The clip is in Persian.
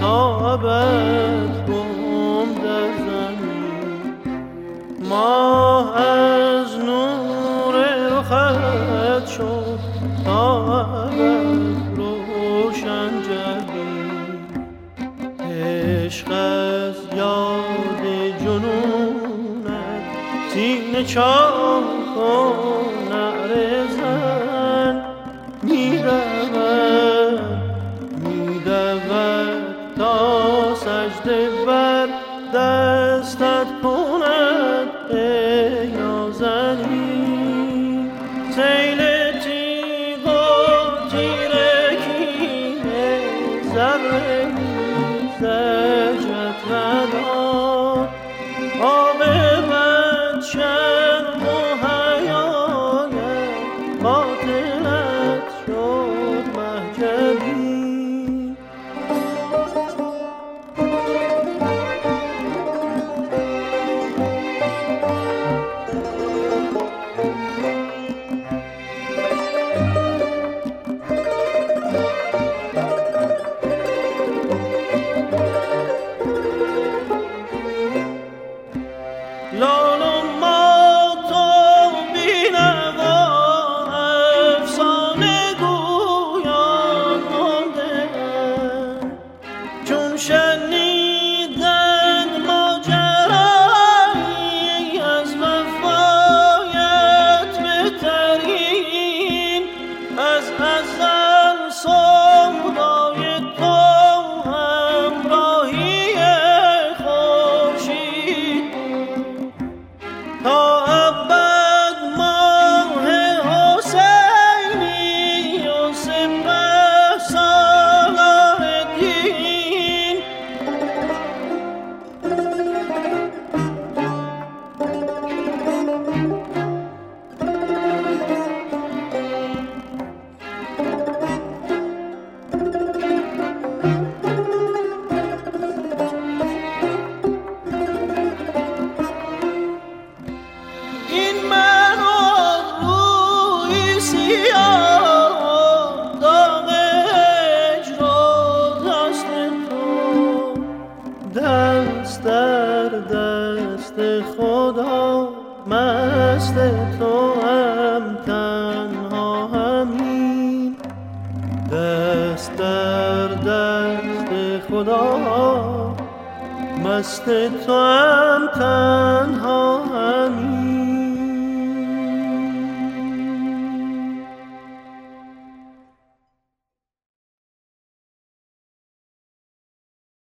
تا ابد گم در زمین. ماه از نور رخت شد تا ابد روشن جبین. عشق از یاد جنونت سینه چاک کن نعره زن. می‌دود تا سجده بر دستت کند ای نازنین. سیل تیغ و تیرگی ذره زجرت نداد. عاقبت شرم و حیایت باطلت شد محجبی. لال و مات و بی‌نوا افسانه گویان مانده‌اند. چون شنیدند ماجرایی از وفایت بهترین، از ازل سودای تو همراهی خورشید تا ابد ماه حسینی و سپه صلاح الدین. این من و روی سیاه داغ هجر و دست تو، دست در دست خدا مست تو هم تنها همین. دست در دست خدا مست تو هم تنها